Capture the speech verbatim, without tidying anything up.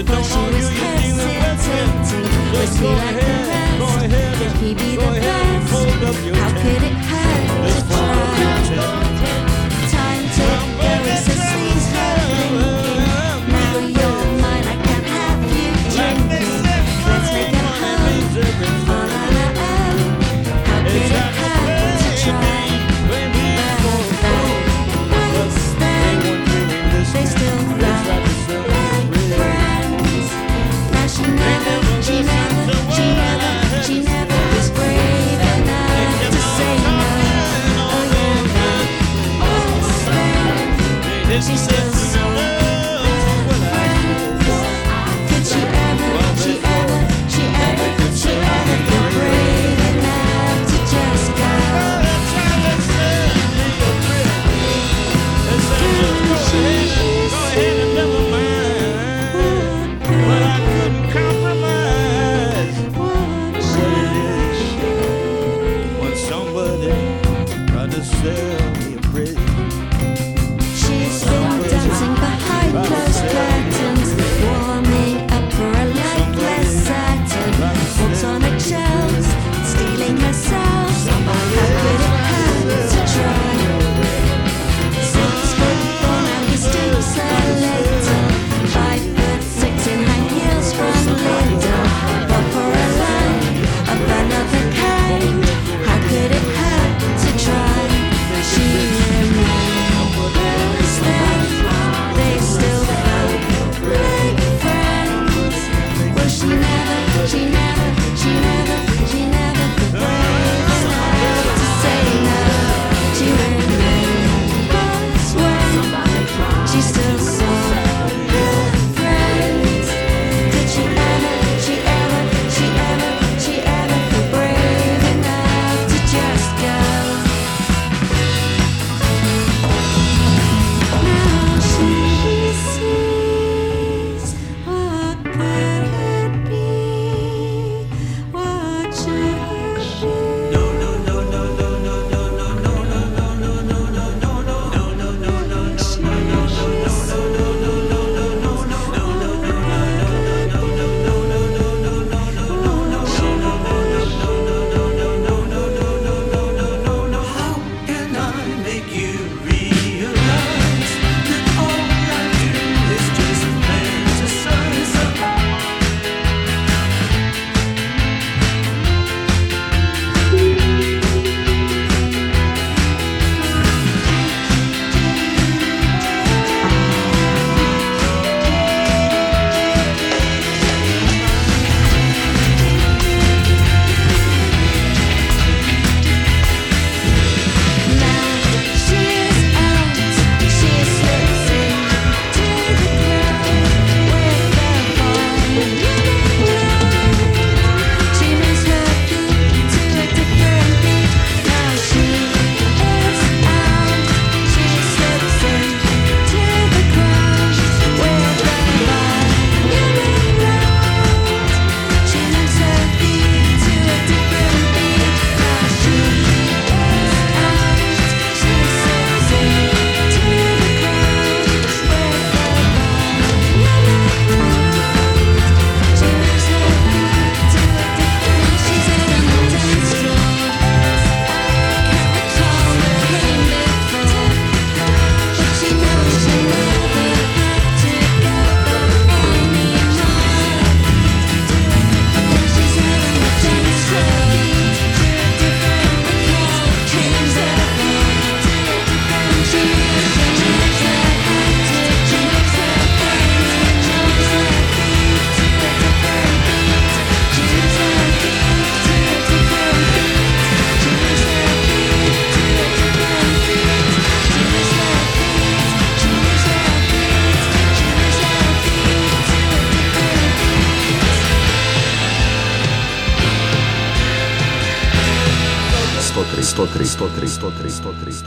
But don't she argue, was you're dealing with hesitating. me. Was Just he go like the ahead, go rest? ahead, Could he be go the ahead and best? fold up your How tent. could it hurt Just to fold up your try? tent. Time to go, so cease her thinking. Now you're mine, I can't have you drinking. Let's make a home all on our own. How could it hurt to try? But then, once then, they still felt like friends. Now she never, she never, she never, she never was brave enough to say no. Oh yeah, no. Once then, she still saw friends. Could she ever, she ever, she ever, she ever feel brave enough to just go? She's been dancing behind closed curtains, warming up for a life less certain. Walks on eggshells, stealing herself. How could it hurt to try? Six foot four, now he stoops a little. Five foot six in high heels from Lidl. Bought for a line of another kind. How could it hurt to try? She remembers them. They still felt like friends. Well, she never, she never, she never, she never felt brave enough to say no. She remembers when she still saw her friends. Did she ever, she ever, she ever, she ever feel brave enough to just go? Now she sees what could it be? What should it be? No, no, no, no, no, no, no, no, no, no, no, no, no, no, no, no, no, no, no, no, How can I make you realize that all I do is just fantasize? Now she's out, she slips into the crowd with the boy. She moves her feet to a different beat. Now she is out, she slips into the crowd with the boy. She moves her feet to a different beat. Now she is out, she slips into the crowd with the boy. She moves her feet to a different. She's out on the dance floor. Can't recall what came before, but she knows she never have to go anymore. She's out on the dance floor to a different recall. Dreams of her. She knows she never have to change her feet. She moves her feet to a different beat. She moves her feet to a different beat. She moves her feet to a different beat. She moves her feet. She moves her feet. She moves her feet to a different beat. сто три, сто три, сто три, сто три, сто три, сто три.